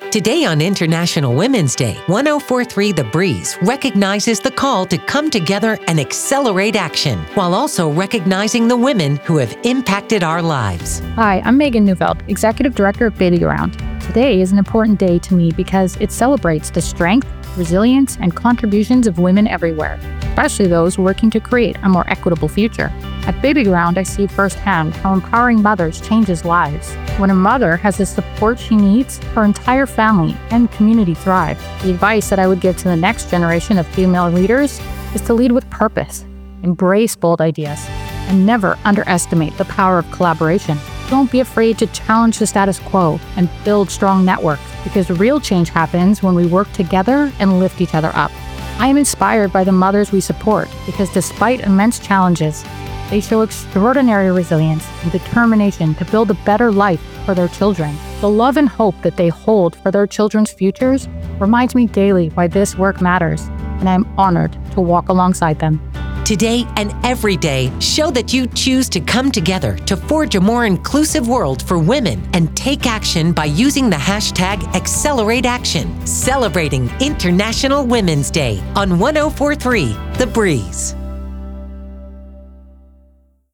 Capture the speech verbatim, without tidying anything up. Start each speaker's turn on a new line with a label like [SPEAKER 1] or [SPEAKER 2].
[SPEAKER 1] Today on International Women's Day, one oh four point three The Breeze recognizes the call to come together and accelerate action, while also recognizing the women who have impacted our lives.
[SPEAKER 2] Hi, I'm Megan Neuveld, Executive Director of Baby Ground. Today is an important day to me because it celebrates the strength, resilience, and contributions of women everywhere, especially those working to create a more equitable future. At Baby Ground, I see firsthand how empowering mothers changes lives. When a mother has the support she needs, her entire family and community thrive. The advice that I would give to the next generation of female leaders is to lead with purpose, embrace bold ideas, and never underestimate the power of collaboration. Don't be afraid to challenge the status quo and build strong networks, because real change happens when we work together and lift each other up. I am inspired by the mothers we support because despite immense challenges, they show extraordinary resilience and determination to build a better life for their children. The love and hope that they hold for their children's futures reminds me daily why this work matters, and I'm honored to walk alongside them.
[SPEAKER 1] Today and every day, show that you choose to come together to forge a more inclusive world for women and take action by using the hashtag AccelerateAction, celebrating International Women's Day on one oh four point three The Breeze.